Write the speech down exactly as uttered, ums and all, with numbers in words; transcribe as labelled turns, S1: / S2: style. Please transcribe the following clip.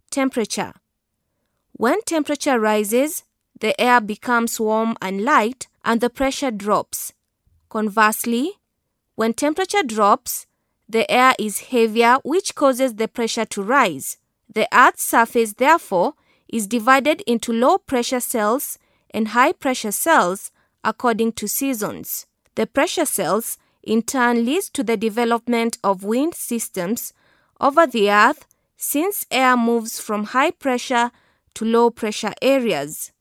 S1: Temperature. When temperature rises, the air becomes warm and light and the pressure drops. Conversely, when temperature drops, the air is heavier, which causes the pressure to rise. The Earth's surface, therefore, is divided into low-pressure cells and high-pressure cells according to seasons. The pressure cells, in turn, leads to the development of wind systems over the Earth, since air moves from high-pressure to low-pressure areas.